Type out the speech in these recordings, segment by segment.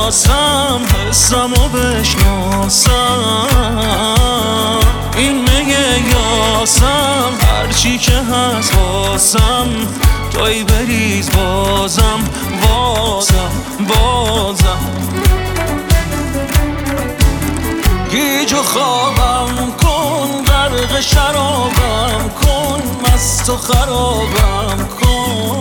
یاسم حسمو بشناسم، این میگه یاسم هرچی که هست واسم، توی بریز بازم گیج و خوابم کن، غرق شرابم کن، مست و خرابم کن،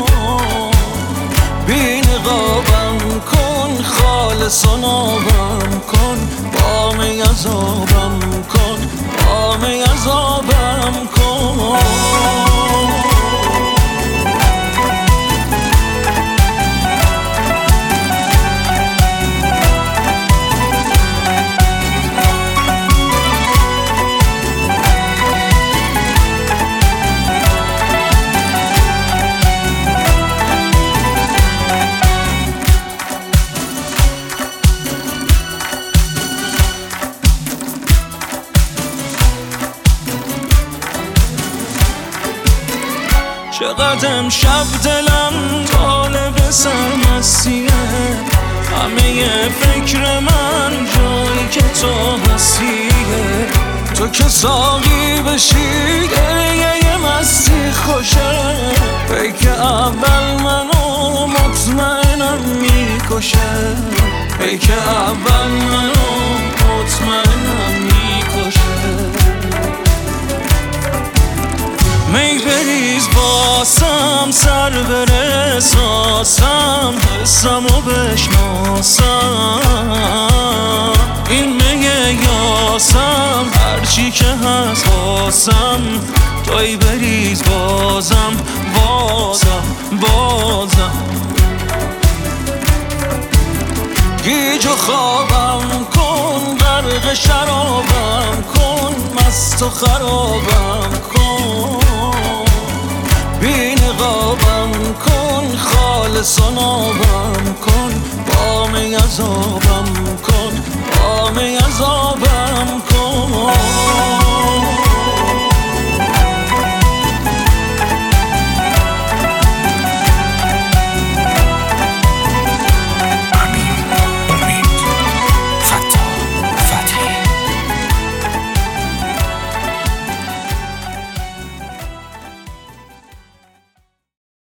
بی نقابم کن، خالص و نابم کن، بام عذابم کن، بام عذابم کن. چقدر امشب دلم طالب سرمستیه، همه فکر من جایی که تو هستیه، تو که ساقی بشی گریه مستی خوشه، پیک اول منو مطمئنم میکشه، پیک اول منو مطمئنم میکشه. می بریز باسم سر بره ساسم، حسمو بشناسم، این میگه یاسم هرچی که هست واسم، توی بریز بازم گیج و خوابم کن، غرق شرابم کن، مست و خرابم کن، بی نقابم کن، خالص و نابم کن، بام عذابم کن، بام عذابم کن.